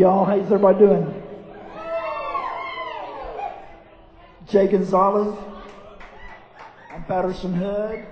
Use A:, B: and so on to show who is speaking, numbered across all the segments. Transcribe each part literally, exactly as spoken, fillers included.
A: y'all. How's everybody doing? Jay Gonzalez. I'm Patterson Hood.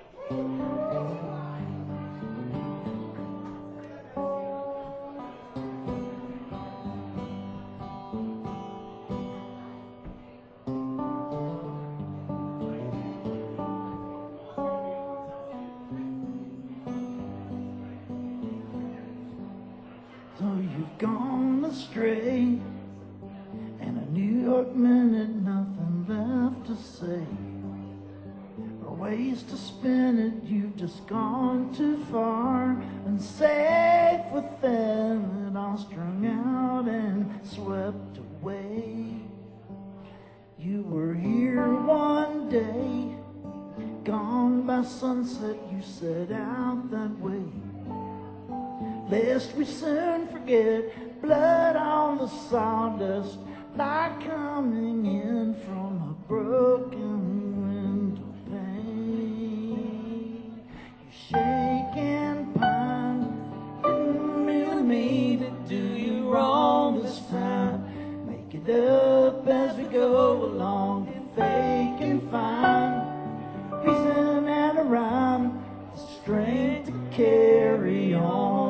A: So you've gone astray, and a New York minute, nothing left to say, or ways to spin it. You've just gone too far, and safe within it, all strung out and swept away. You were here one day, gone by sunset. You set out that way, lest we soon forget, blood on the sawdust, like coming in from a broken window pane. You shake and pine, didn't really mean to do you wrong this time. Make it up as we go along, the fake and fine, reason and a rhyme, the strength to carry on.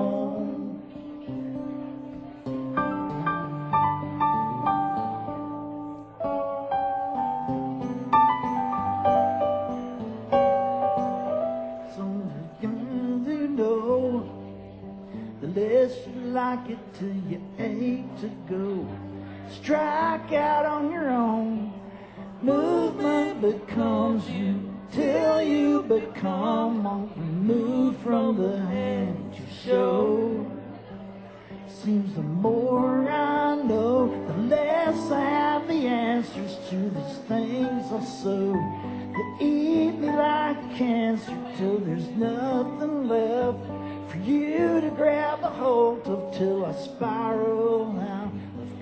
A: Like it till you hate to go. Strike out on your own. Movement becomes you till you become one, removed from the hand you show. Seems the more I know, the less I have the answers to these things I sow. They eat me like cancer till there's nothing left for you to grab a hold of, till I spiral out of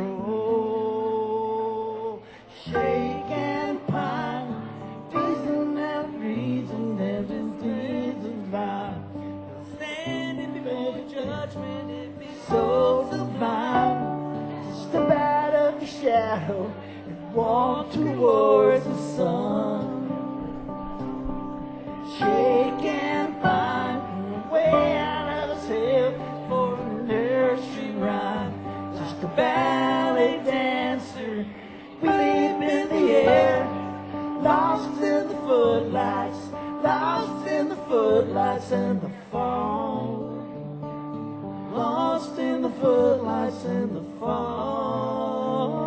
A: control. Shake and pine, reason and reason, everything's alive. Standing before the judgment, it be so divine. Step out of the shadow and walk towards the sun. Shake and pine, way out of his head for a nursery rhyme. Just a ballet dancer, we leap in the air, lost in the footlights, lost in the footlights and the fall. Lost in the footlights and the fall.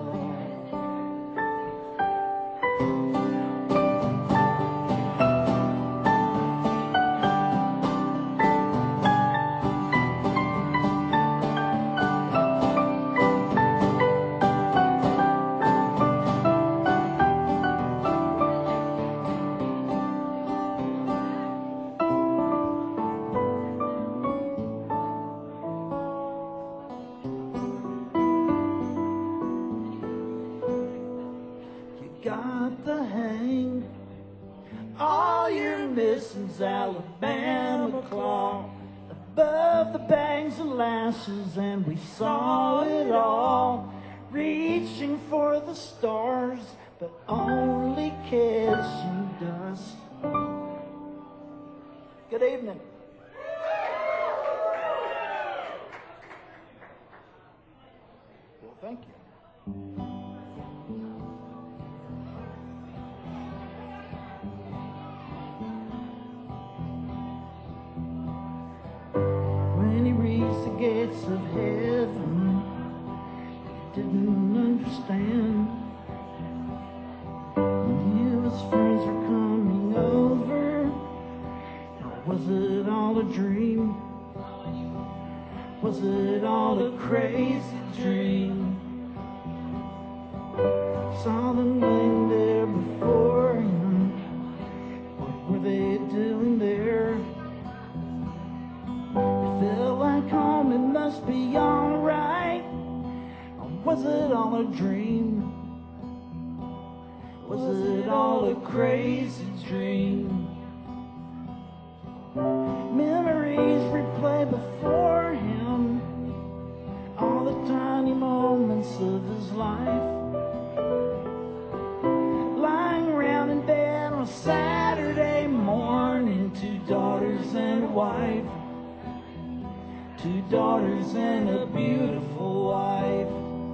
A: Got the hang, all you're missing's Alabama claw. Above the bangs and lashes, and we saw it all, reaching for the stars, but only catching dust. Good evening. Well, thank you. The gates of heaven, he didn't understand. He knew his friends were coming over. Was it all a dream? Was it all a crazy dream? Saw them laying there before him. What were they doing there? Felt like home, it must be alright. Or was it all a dream? Was it all a crazy dream? Memories replay before him, tiny moments of his life. Lying around in bed on a Saturday morning, two daughters and a wife. Two daughters and a beautiful wife.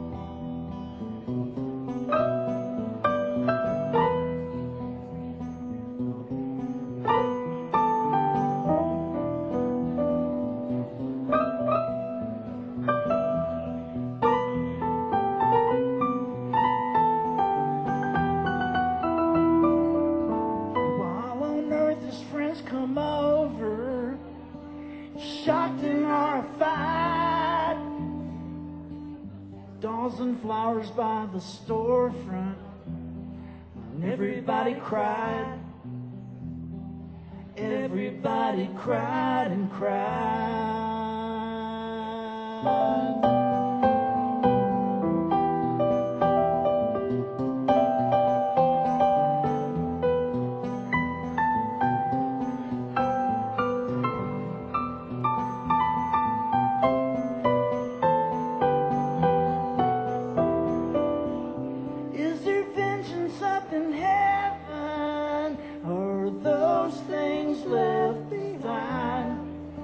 A: While on earth his friends come over, shocked and horrified. Dolls and flowers by the storefront, and everybody cried. Everybody cried and cried. Is there vengeance up in heaven, or are those things left behind?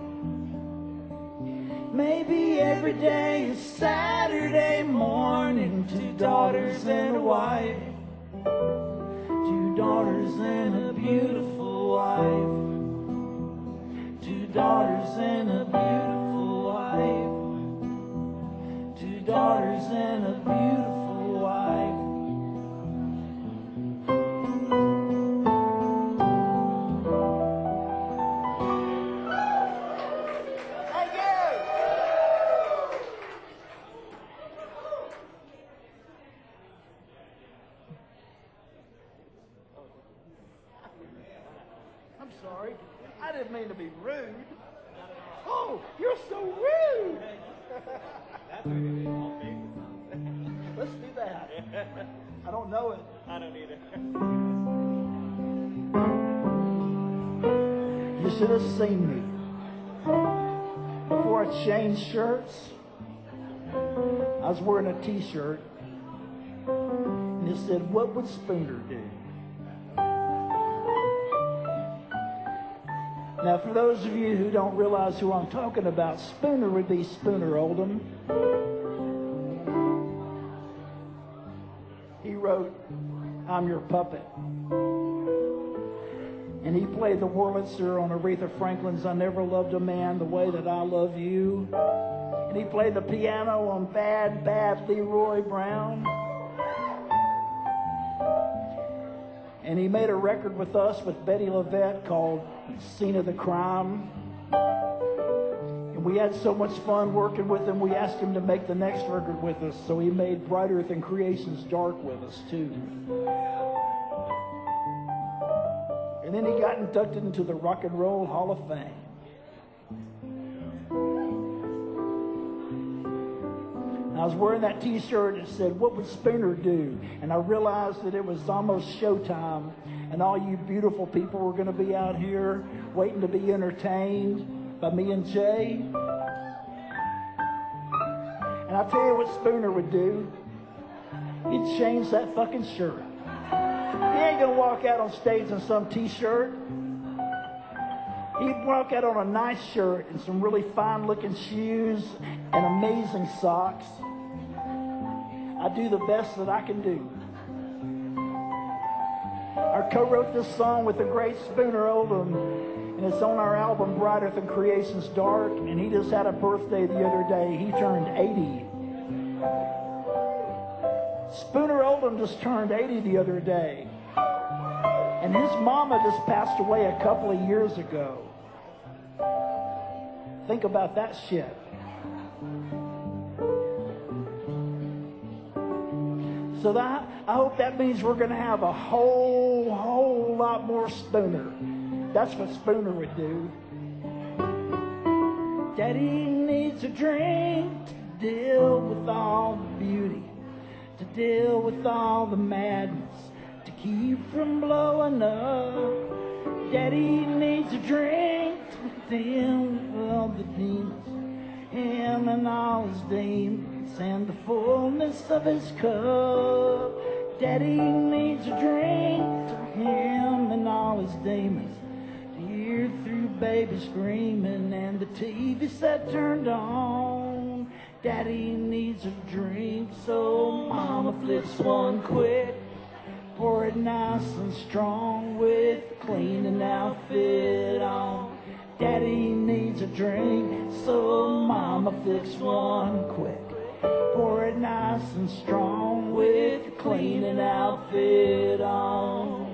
A: Maybe every day is Saturday morning, two daughters and a wife. Two daughters and a beautiful wife. Two daughters and a beautiful wife. Two daughters and a beautiful wife. Thank you. I'm sorry. I didn't mean to be rude. Oh, you're so rude. Let's do that. I don't know it.
B: I don't either.
A: You should have seen me. Before I changed shirts, I was wearing a t-shirt, and it said, "What would Spooner do?" Now, for those of you who don't realize who I'm talking about, Spooner would be Spooner Oldham. He wrote "I'm Your Puppet." And he played the Wurlitzer on Aretha Franklin's "I Never Loved a Man the Way That I Love You." And he played the piano on "Bad, Bad Leroy Brown." And he made a record with us with Betty LaVette called "Scene of the Crime." And we had so much fun working with him, we asked him to make the next record with us. So he made Brighter Than Creation's Dark with us, too. And then he got inducted into the Rock and Roll Hall of Fame. And I was wearing that t-shirt that said, "What would Spooner do?" And I realized that it was almost showtime, and all you beautiful people were going to be out here waiting to be entertained by me and Jay. And I'll tell you what Spooner would do. He'd change that fucking shirt. He ain't gonna walk out on stage in some t-shirt. He'd walk out on a nice shirt and some really fine-looking shoes and amazing socks. I do the best that I can do. I co-wrote this song with the great Spooner Oldham, and it's on our album Brighter Than Creation's Dark, and he just had a birthday the other day. He turned eighty. Spooner Oldham just turned eighty the other day. And his mama just passed away a couple of years ago. Think about that shit. So that, I hope that means we're going to have a whole, whole lot more Spooner. That's what Spooner would do. Daddy needs a drink to deal with all the beauty, to deal with all the madness, to keep from blowing up. Daddy needs a drink to deal with all the demons, him and all his demons. and the fullness of his cup. Daddy needs a drink to him and all his demons, to hear through baby screaming and the T V set turned on. Daddy needs a drink, so mama flips one quick, pour it nice and strong with a cleaning outfit on. Daddy needs a drink, so mama flips one quick, pour it nice and strong with a cleaning outfit on.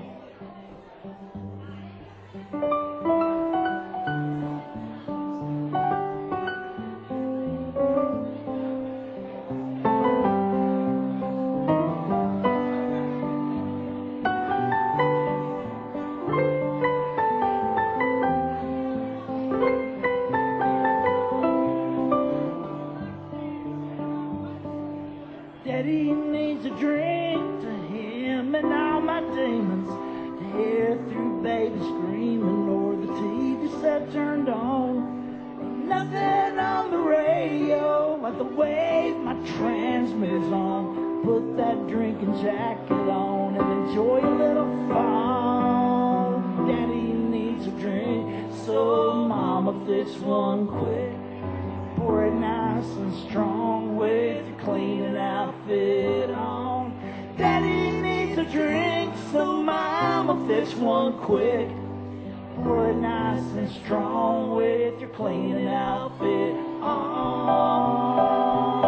A: Daddy needs a drink to him and all my demons, to hear through baby screaming or the T V set turned on. Ain't nothing on the radio like the wave my transmitter's on. Put that drinking jacket on and enjoy a little fun. Daddy needs a drink, so mama fix one quick, pour it nice and strong with your cleaning outfit on. Daddy needs a drink, so mama fix one quick, pour it nice and strong with your cleaning outfit on.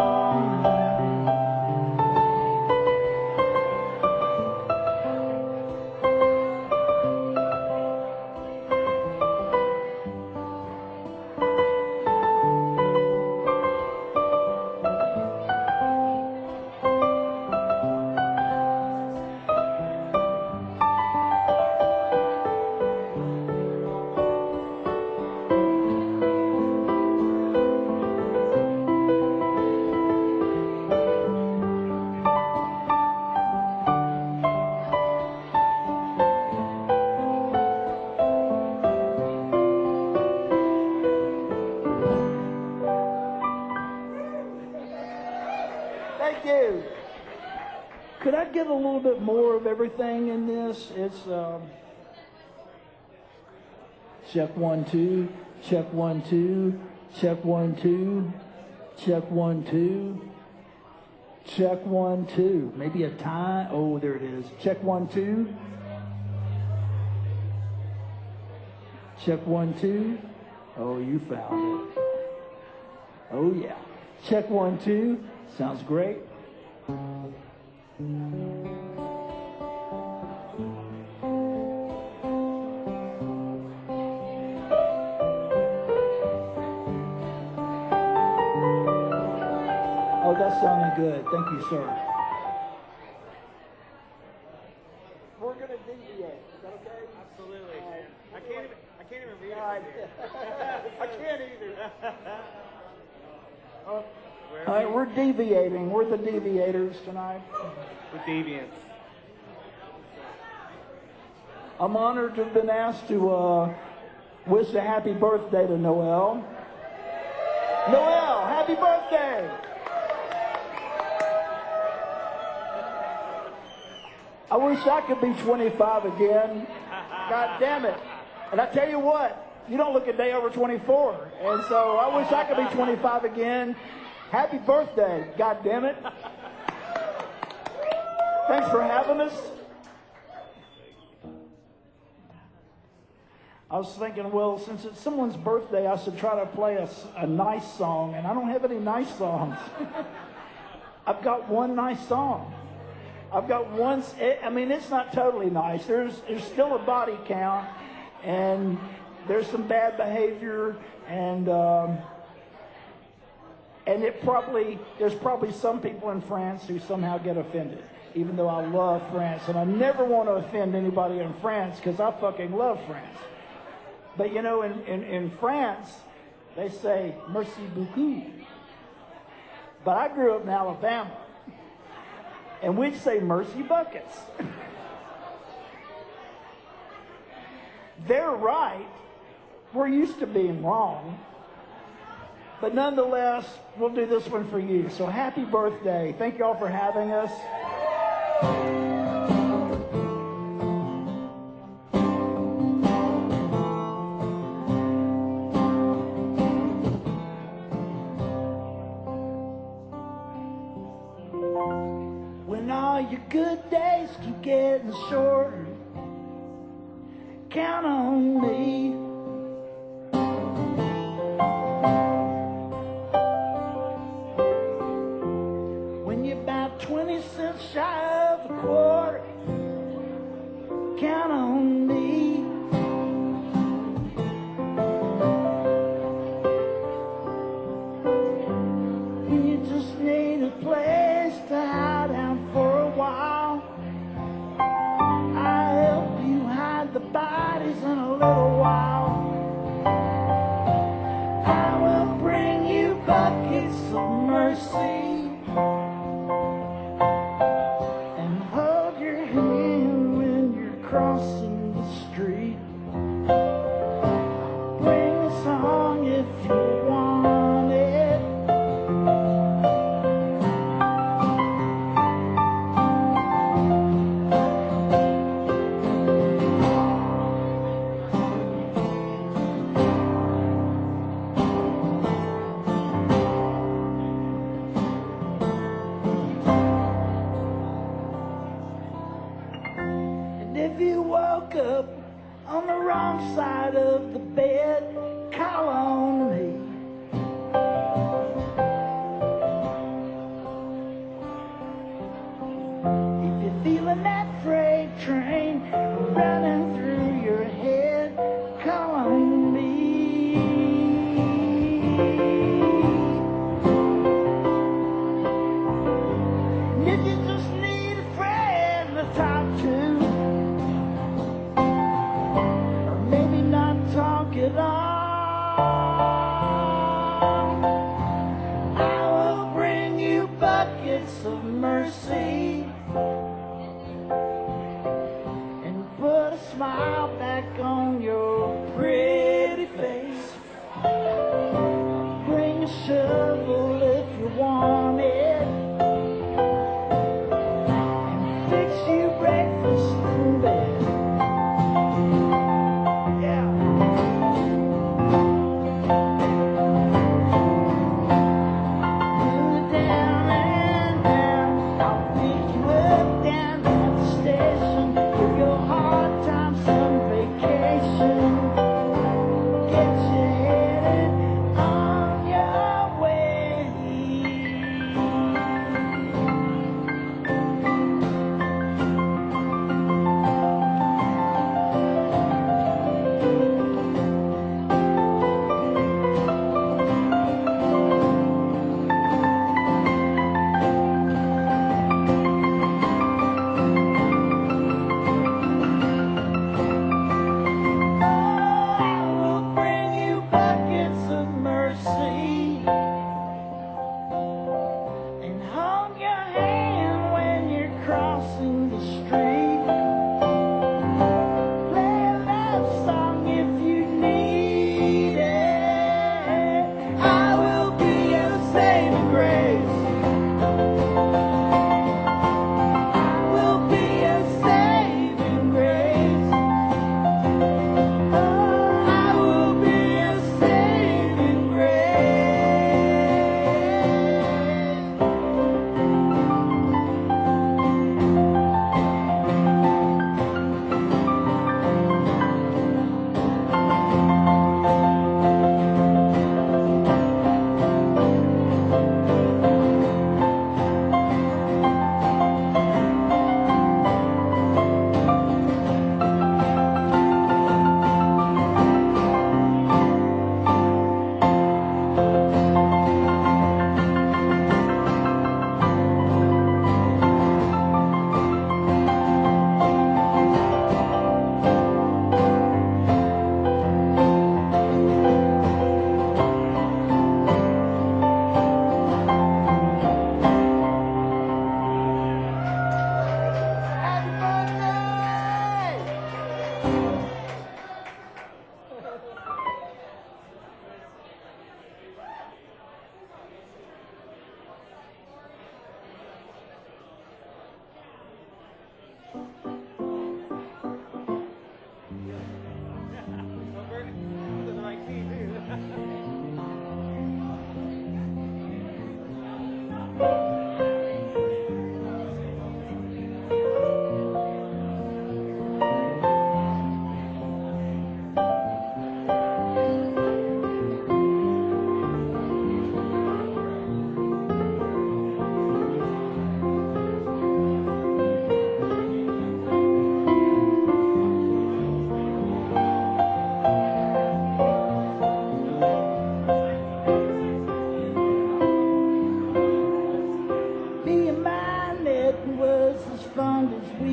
A: Thank you. Could I get a little bit more of everything in this? It's um, check one, two, check one, two, check one, two, check one, two, check one, two. Maybe a tie. Oh, there it is. Check one, two. Check one, two. Oh, you found it. Oh, yeah. Check one, two. Sounds great. Oh, that's sounding good. Thank you, sir. We're going to deviate. Is that okay?
B: Absolutely. Uh, I can't even, I can't even read
A: All right.
B: it.
A: I can't either. Oh. All right, we're deviating. We're the deviators tonight.
B: The deviants.
A: I'm honored to have been asked to uh, wish a happy birthday to Noel. Noel, happy birthday! I wish I could be twenty-five again. God damn it. And I tell you what, you don't look a day over twenty-four. And so I wish I could be twenty-five again. Happy birthday, God damn it. Thanks for having us. I was thinking, well, since it's someone's birthday, I should try to play a, a nice song, and I don't have any nice songs. I've got one nice song. I've got one, I mean, it's not totally nice. There's, there's still a body count, and there's some bad behavior, and um, and it probably, there's probably some people in France who somehow get offended, even though I love France, and I never want to offend anybody in France because I fucking love France. But you know, in, in, in France, they say, merci beaucoup. But I grew up in Alabama, and we'd say mercy buckets. They're right. We're used to being wrong. But nonetheless, we'll do this one for you. So happy birthday. Thank you all for having us. When all your good days keep getting shorter, count on me. When you're about twenty cents shy of a quarter, count on me. When you just need a place to hide out for a while, I'll help you hide the bodies in a little while. I will bring you buckets of mercy and hold your hand when you're crossing the street. Bring a song if you want it. If you woke up on the wrong side of the bed, call on me. If you're feeling that freight train running through your head, call on me. And if you just need a friend to talk to, talk it on, I will bring you buckets of mercy and put a smile back on your pretty face. Bring a shovel if you want it, and fix you breakfast in bed. Give your hard times some vacation.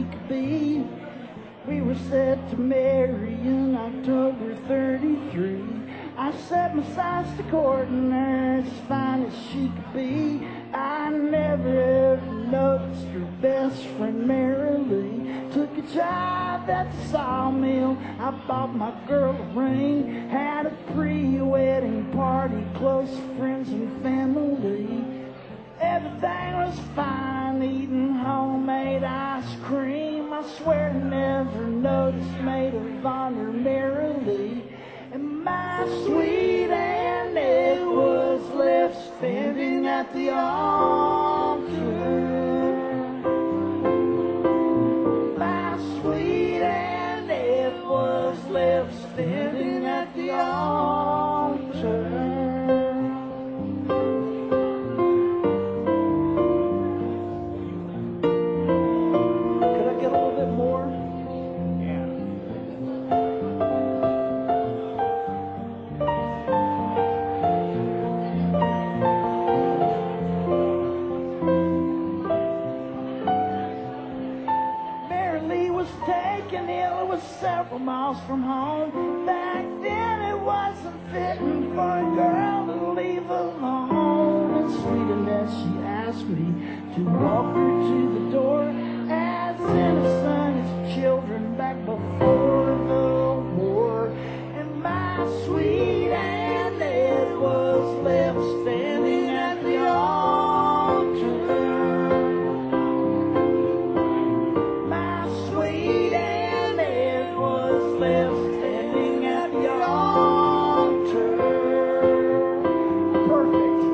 A: she could be. We were set to marry in October thirty-three. I set my sights to courting her as fine as she could be. I never ever noticed her best friend Mary Lee. Took a job at the sawmill, I bought my girl a ring. Had a pre-wedding party, close friends and family. Everything was fine, eating homemade ice cream. I swear I never noticed maid of honor Mary Lee. And my sweet Annie was left standing at the altar. My sweet Annie was left standing at the altar. Several miles from home. Back then it wasn't fitting for a girl to leave alone. And sweet Annette, she asked me to walk her to the door, as innocent as children back before the war. And my sweet Annette was left standing at the altar. My sweet Annette was left standing at the altar. Perfect.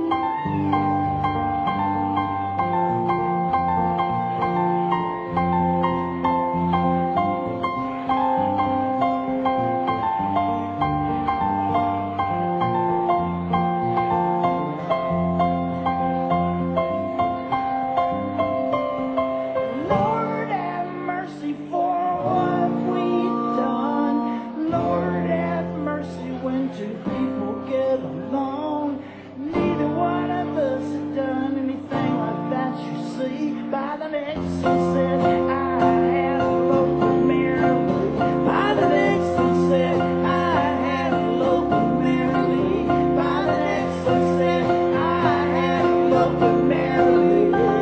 A: Lord have mercy for what we've done. Lord have mercy when two people get along. Neither one of us had done anything like that, you see. By the next sunset, I had a loaf of Mary Lee. By the next sunset, I had a loaf of Mary Lee. By the next sunset, I had a loaf of Mary Lee.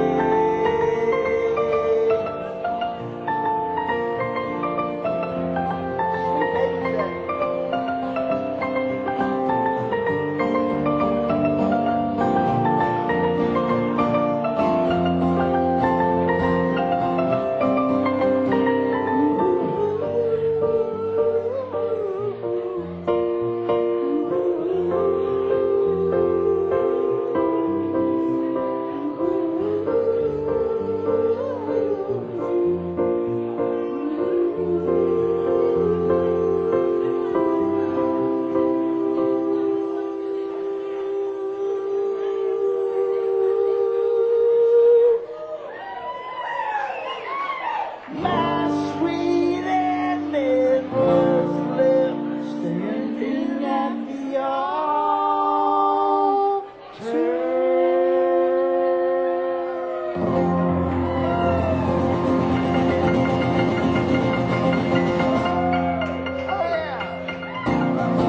A: My sweet Annette was left standing at the altar. Oh yeah.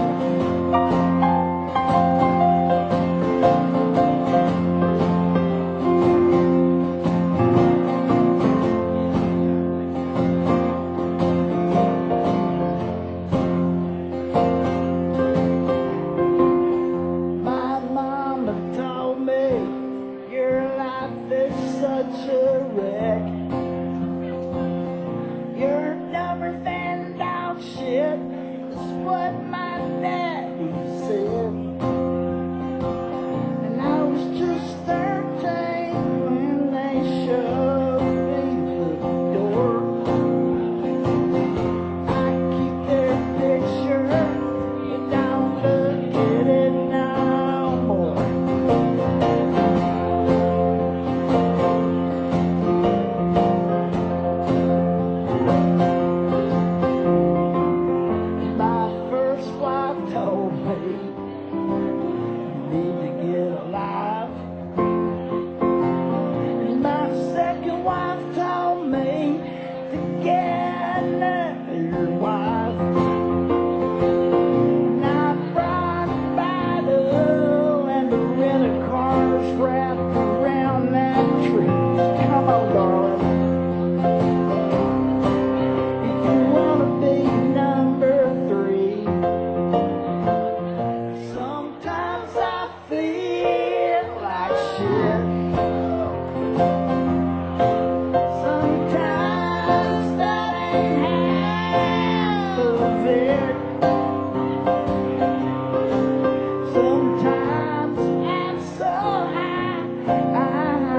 A: My mama told me your life is such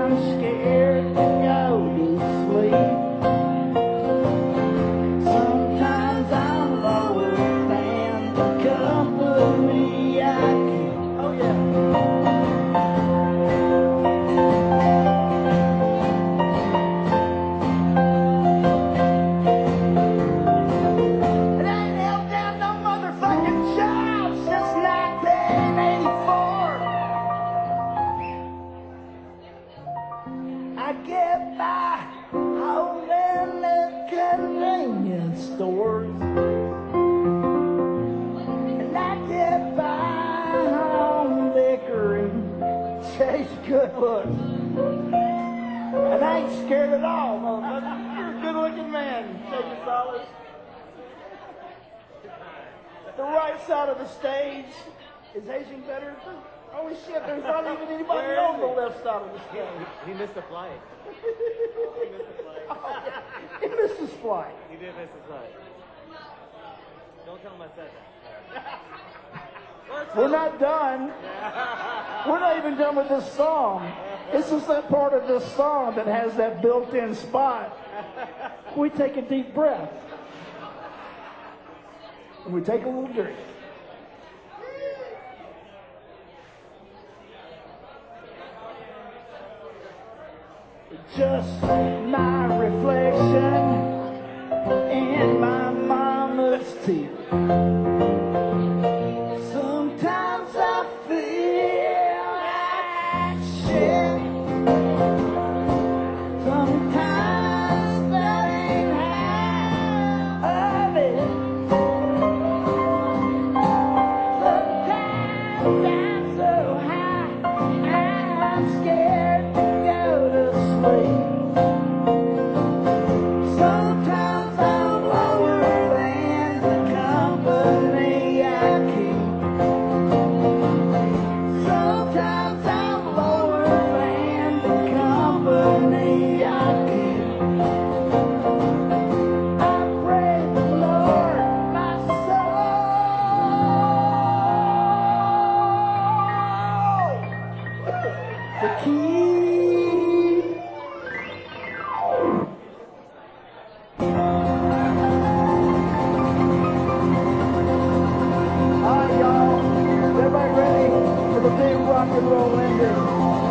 A: I'm scared to go to sleep. Sometimes I'm lower than the company I keep. Oh yeah. It ain't held down no motherfucking job since nineteen eighty-four. I get by holding the convenience stores, and I get by on liquor and chase good looks. And I ain't scared at all, motherfucker. You're a good-looking man, Shaky Solace. The right side of the stage is aging better. Holy shit, there's not even anybody
B: Where
A: on
B: is
A: the
B: he?
A: left side of the stage.
B: He missed a flight. He missed a flight.
A: Oh, yeah. He missed his flight.
B: He did miss a flight. Don't tell him I said that.
A: We're not done. We're not even done with this song. This is that part of this song that has that built-in spot. We take a deep breath. And we take a little drink. Just my reflection in my mama's teeth. Sometimes I feel like shit. Sometimes that ain't half of it. Sometimes I'm so high, I'm scared to go to sleep. Sometimes I'm lower than the company I keep. Sometimes I'm lower than the company I keep. I pray the Lord my soul to keep. All right, y'all. Is everybody ready for the big rock and roll ending?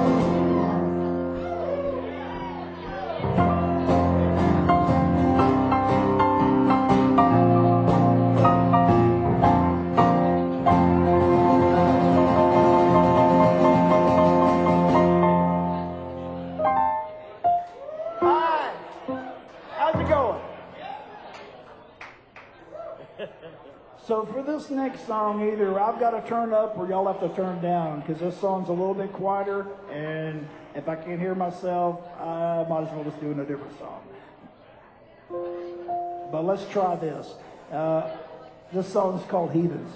A: Hi. How's it going? So for this next song, either I've got to turn up or y'all have to turn down, because this song's a little bit quieter, and if I can't hear myself, I might as well just do a different song. But let's try this. Uh, this song is called Heathens.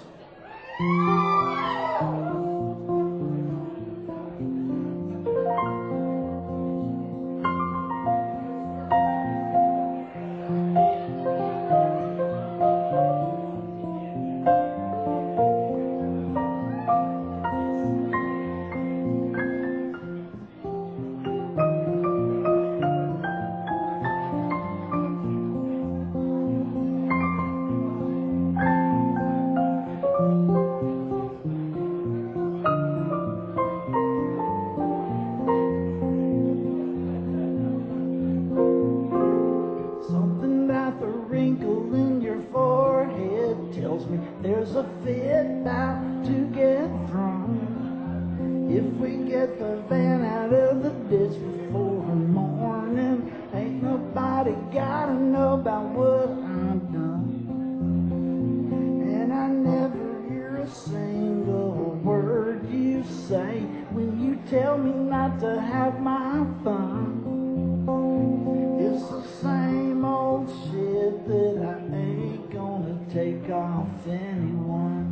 A: Something about the wrinkle in your forehead tells me there's a fit about to get thrown. If we get the van out of the ditch before morning, ain't nobody gotta know about what I've done. And I never hear a single word you say when you tell me not to have my fun. It's the same old shit that I ain't gonna take off anyone.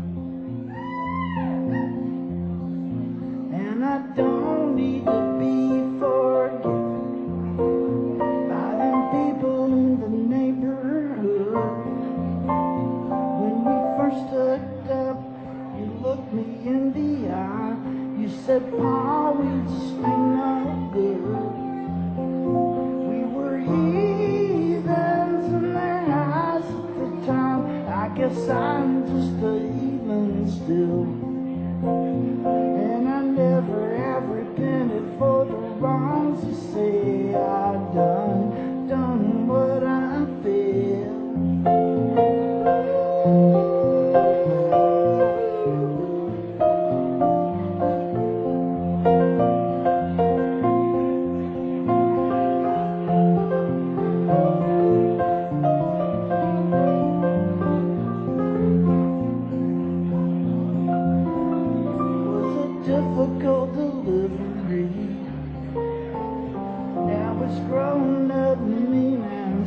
A: And I don't need to be forgiven by them people in the neighborhood.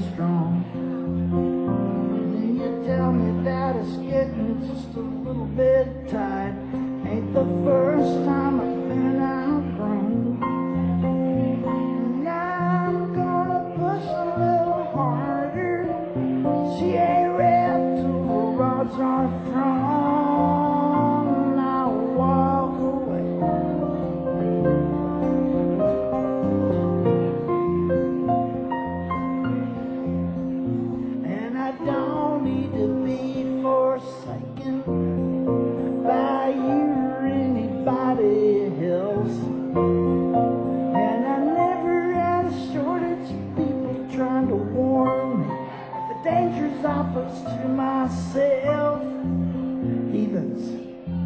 A: strong. And then you tell me that it's getting just a little bit tight. Ain't the first time I've been outgrown. And I'm gonna push a little harder. She ain't ready till the rods are thrown. And I'll walk away. And I don't need to be forsaken by you or anybody else. And I never had a shortage of people trying to warn me of the dangers I pose to myself. Heathens.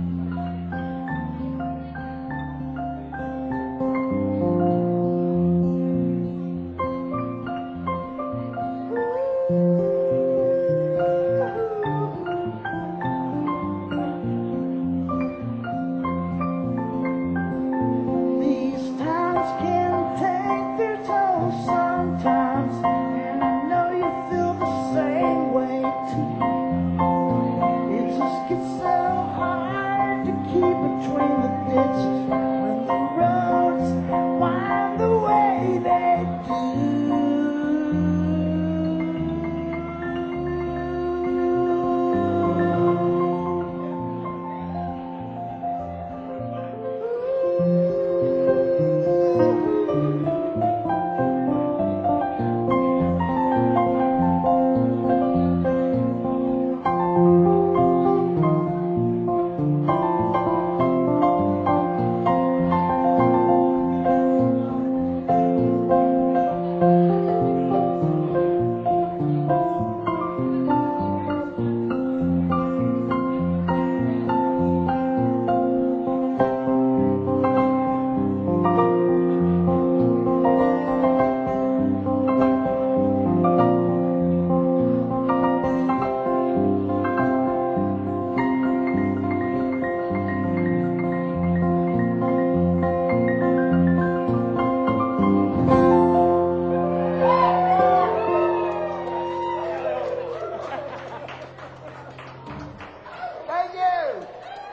A: These times can take their toll sometimes, and I know you feel the same way too. It just gets so hard to keep between the ditches when the roads wind the way they Thank you.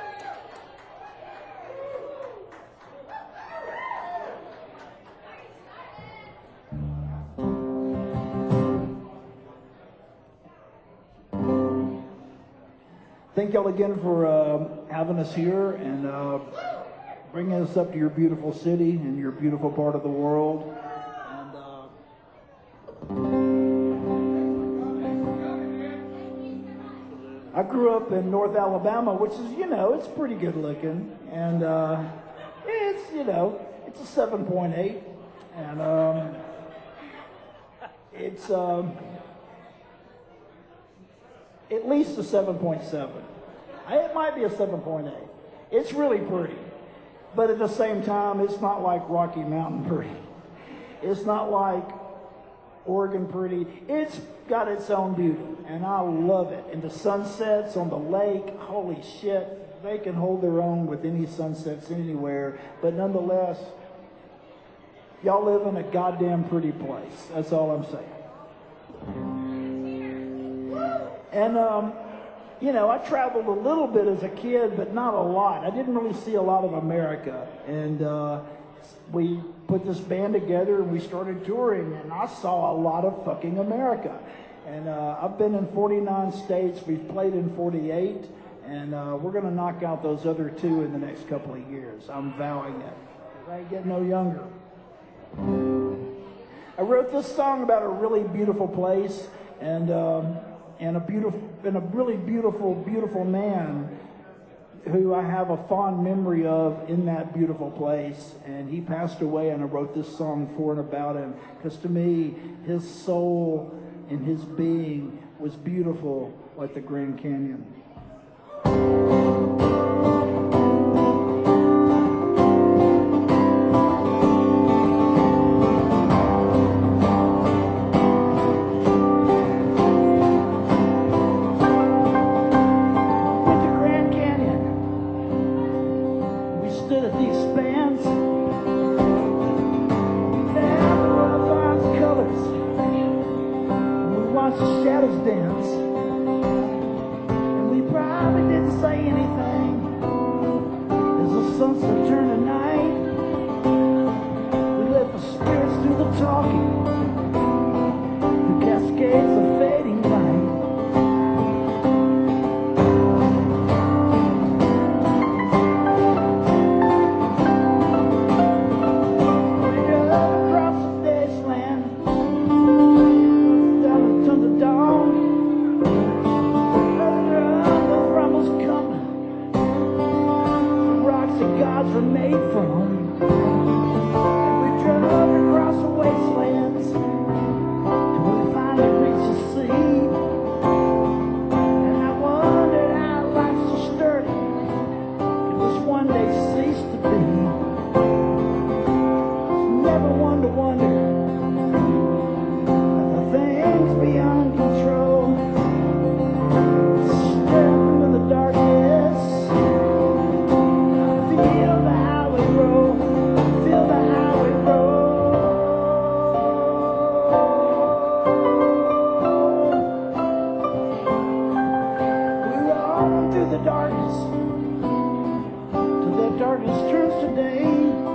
A: Thank y'all again for uh, having us here and uh, bringing us up to your beautiful city and your beautiful part of the world. And, uh, I grew up in North Alabama, which is, you know, it's pretty good looking. And uh, it's, you know, it's a seven point eight. And um, it's um, at least a seven point seven. It might be a seven point eight. It's really pretty. But at the same time, it's not like Rocky Mountain pretty. It's not like Oregon pretty. It's got its own beauty, and I love it. And the sunsets on the lake, holy shit, they can hold their own with any sunsets anywhere. But nonetheless, y'all live in a goddamn pretty place. That's all I'm saying. And, um, you know, I traveled a little bit as a kid, but not a lot. I didn't really see a lot of America. And uh, we put this band together and we started touring, and I saw a lot of fucking America. And uh, I've been in forty-nine states. We've played in forty-eight, and uh, we're going to knock out those other two in the next couple of years. I'm vowing it. I ain't getting no younger. I wrote this song about a really beautiful place and um, and a beautiful and a really beautiful, beautiful man who I have a fond memory of in that beautiful place. And he passed away, and I wrote this song for and about him because to me, his soul and his being was beautiful like the Grand Canyon. watched the shadows dance, and we probably didn't say anything as the sunset turned to night. We let the spirits do the talking through cascades of fading light. Were made from, and we drove across the wastelands till we finally reached the sea. And I wondered how life so sturdy it was one day ceased to be. Never one to wonder at the things beyond control. Step into the darkness. The darkness till that darkness turns to day.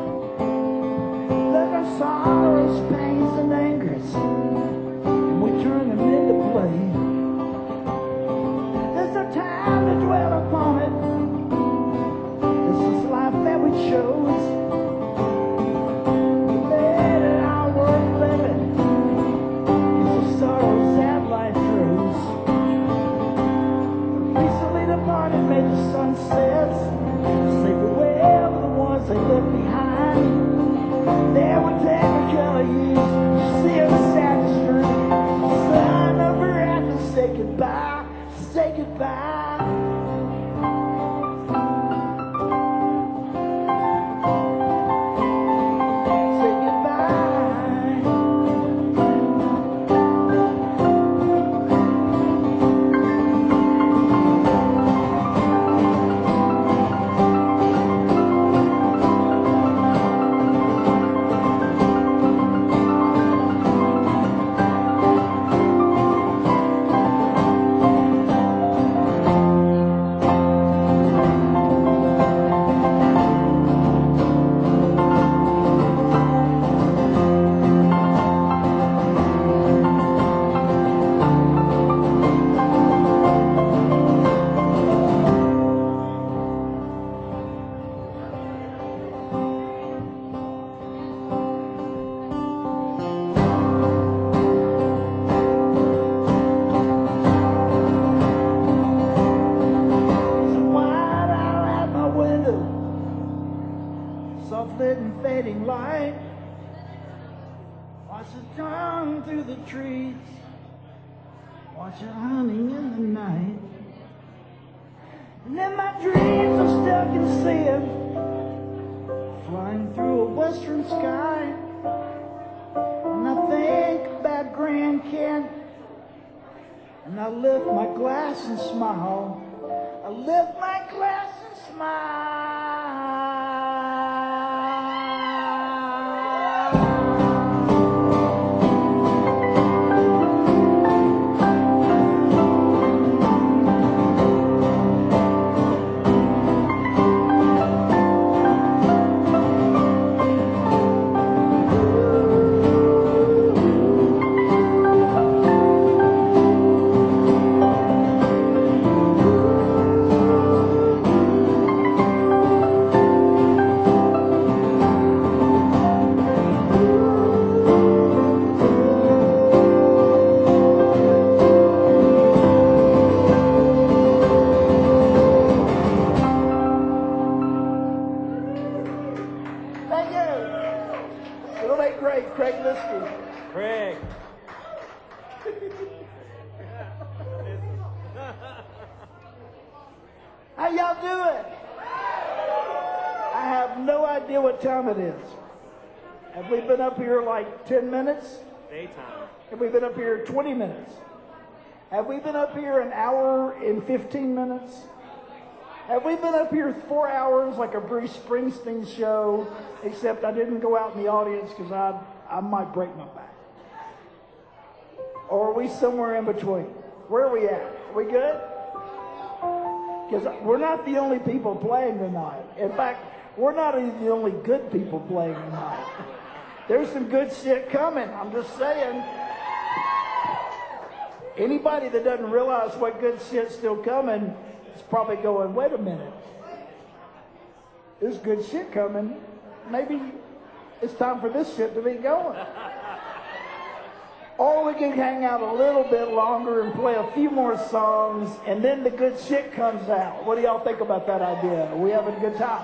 A: Let our sorrows, pains, and angers, and we turn them into play. There's no time to dwell upon it. This is life that we chose. Let it all worth living. It's the sorrows that life throws. Departed, made the sunsets, say farewell to the ones they left behind. There were technicolor years, see a sad street, sun over earth, and say goodbye, say goodbye. Say goodbye. Soft-lit and fading light, watch it come through the trees, watch it hunting in the night. And then my dreams I still can see it, flying through a western sky. And I think about Grand Canyon, and I lift my glass and smile. I lift my glass and smile. Craig Liskey.
B: Craig.
A: How y'all doing? I have no idea what time it is. Have we been up here like ten minutes?
B: Daytime.
A: Have we been up here twenty minutes? Have we been up here an hour and fifteen minutes? Have we been up here four hours like a Bruce Springsteen show, except I didn't go out in the audience because I, I might break my back. Or are we somewhere in between? Where are we at? Are we good? Because we're not the only people playing tonight. In fact, we're not even the only good people playing tonight. There's some good shit coming. I'm just saying. Anybody that doesn't realize what good shit's still coming is probably going, wait a minute. There's good shit coming. Maybe it's time for this shit to be going. Or we can hang out a little bit longer and play a few more songs, and then the good shit comes out. What do y'all think about that idea? Are we having a good time?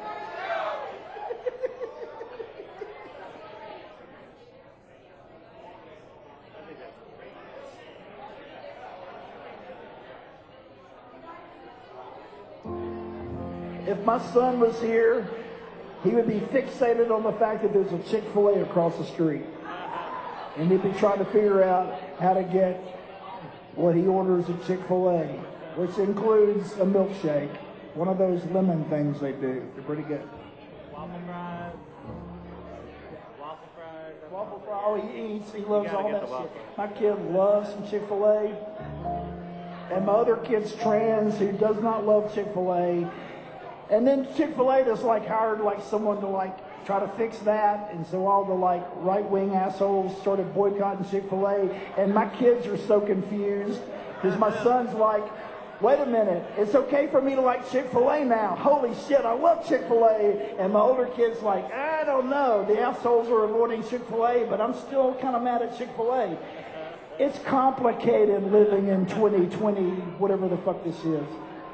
A: If my son was here, he would be fixated on the fact that there's a Chick-fil-A across the street. And he'd be trying to figure out how to get what he orders at Chick-fil-A, which includes a milkshake, one of those lemon things they do. They're pretty good.
B: Waffle fries. Waffle fries.
A: Waffle fries. Oh, he eats. He loves all that
B: shit.
A: My kid loves some Chick-fil-A. And my other kid's trans who does not love Chick-fil-A. And then Chick-fil-A just like hired like someone to like try to fix that, and so all the like right-wing assholes started boycotting Chick-fil-A, and my kids are so confused because my son's like, wait a minute, it's okay for me to like Chick-fil-A now. Holy shit, I love Chick-fil-A. And my older kid's like, I don't know, the assholes are avoiding Chick-fil-A, but I'm still kind of mad at Chick-fil-A. It's complicated living in twenty twenty, whatever the fuck this is.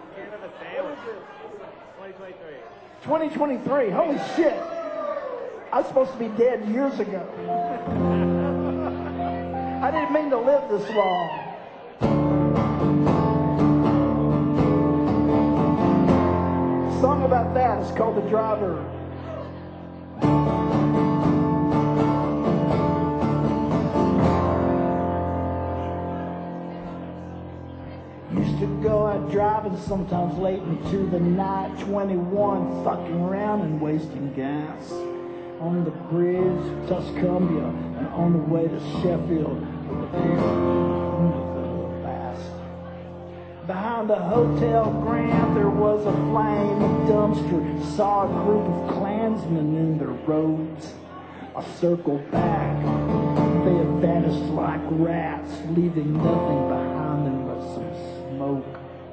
A: twenty twenty-three, holy shit. I was supposed to be dead years ago. I didn't mean to live this long. The song about that is called The Driver. Used to go out driving sometimes late into the night, twenty-one, fucking around and wasting gas. On the bridge of Tuscumbia and on the way to Sheffield with the pair fast. Behind the Hotel Grand there was a flaming dumpster. Saw a group of Klansmen in their robes. I circled back. They had vanished like rats, leaving nothing behind them but some smoke.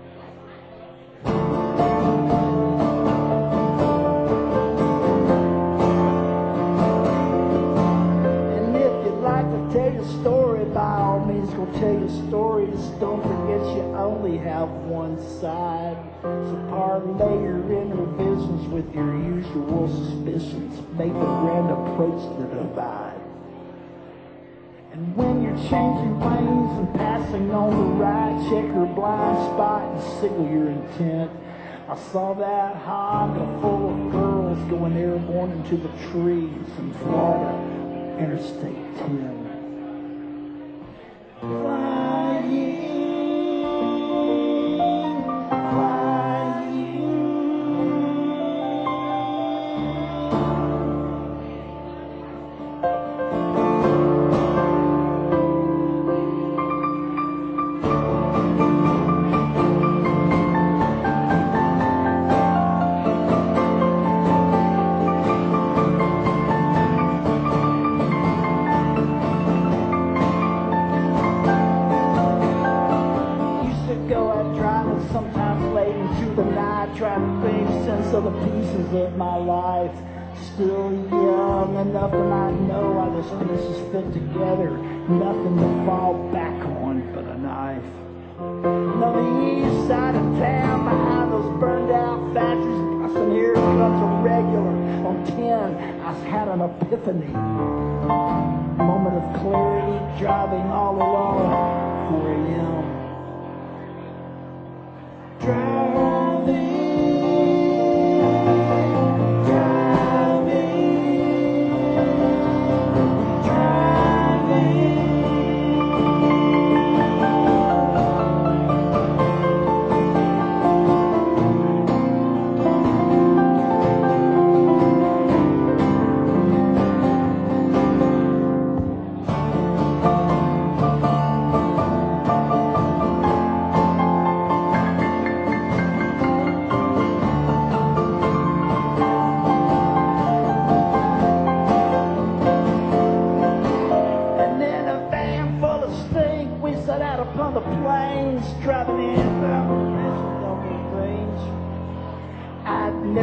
A: Tell your stories, don't forget you only have one side. So parlay your inner visions with your usual suspicions. Make the grand approach the divide. And when you're changing lanes and passing on the right, check your blind spot and signal your intent. I saw that Honda full of girls going airborne into the trees in Florida, Interstate ten. Flying, flying. Trying to make sense of the pieces of my life. Still young enough and I know how this pieces fit together. Nothing to fall back on but a knife. And on the east side of town, behind those burned out factories, busting here comes a regular. On ten, I had an epiphany. Moment of clarity, driving all alone, four a m Driving.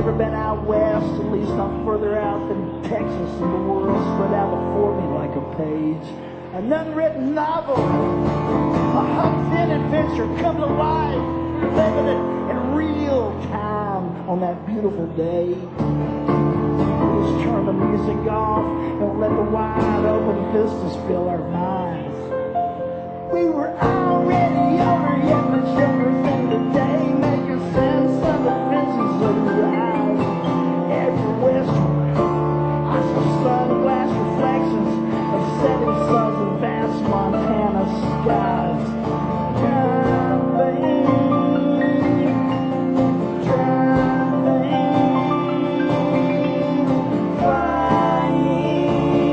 A: never been out west, at least not further out than Texas, and the world spread out before me like a page. An unwritten novel, a Huck-Finn adventure come to life, living it in real time on that beautiful day. Just turn the music off and let the wide open vistas fill our minds. We were already younger, yet much younger than today, making sense of the fences of your eyes. Every westward, I saw sunglass reflections of setting suns and vast Montana skies. Driving, driving, flying.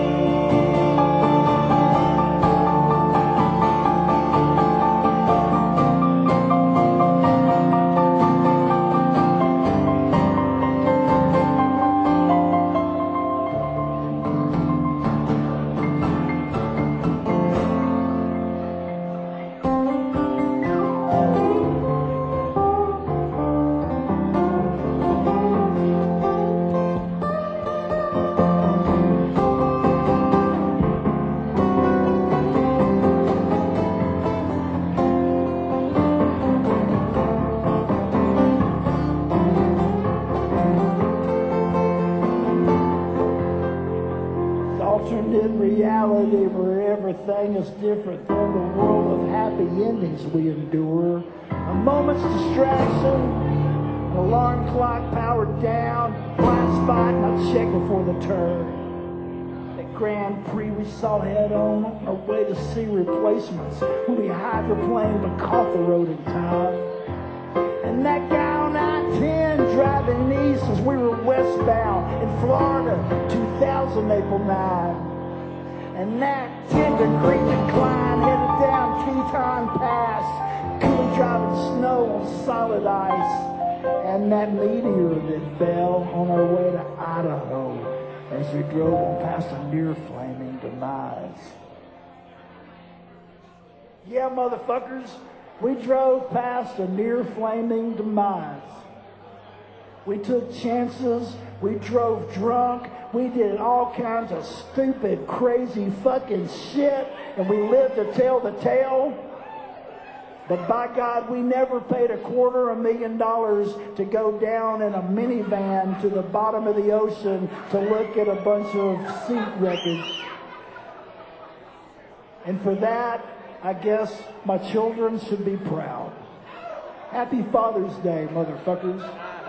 A: Alternate reality where everything is different than the world of happy endings we endure. A moment's distraction, an alarm clock powered down, blind spot, and I check before the turn. At Grand Prix we saw head on on our way to see replacements when we hydroplaned but caught the road in time. And that guy on I ten driving east as we were westbound in Florida, two thousand April nine. And that ten degree decline headed down Teton Pass, cool driving snow on solid ice. And that meteor that fell on our way to Idaho as we drove on past a near flaming demise. Yeah, motherfuckers, we drove past a near flaming demise. We took chances, we drove drunk, we did all kinds of stupid, crazy fucking shit, and we lived to tell the tale. But by God, we never paid a quarter of a million dollars to go down in a minivan to the bottom of the ocean to look at a bunch of seat wreckage. And for that, I guess my children should be proud. Happy Father's Day, motherfuckers.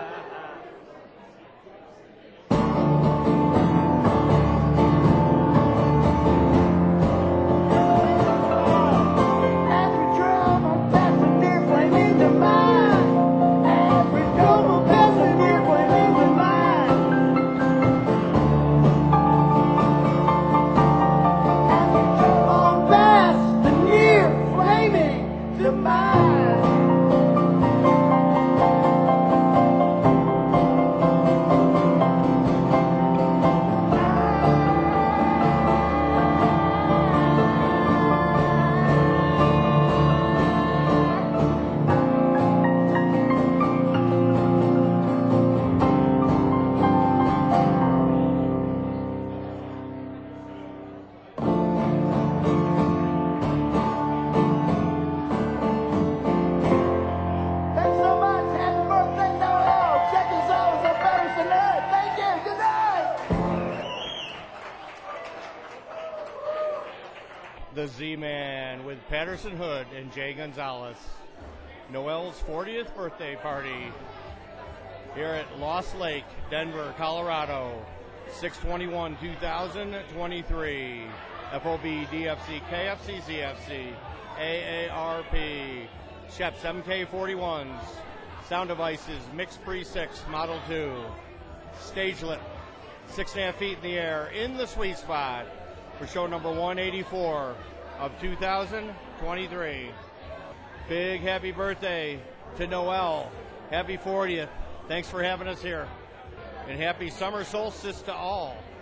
C: The Z-Man with Patterson Hood and Jay Gonzalez. Noel's fortieth birthday party here at Lost Lake, Denver, Colorado, six twenty-one two thousand twenty-three. F O B, D F C, K F C, Z F C, A A R P, Sheps M K forty-ones, sound devices, Mix Pre six, Model two, stagelit, six and a half feet in the air, in the sweet spot for show number one eighty-four of two thousand twenty-three. Big happy birthday to Noel. Happy fortieth. Thanks for having us here. And happy summer solstice to all.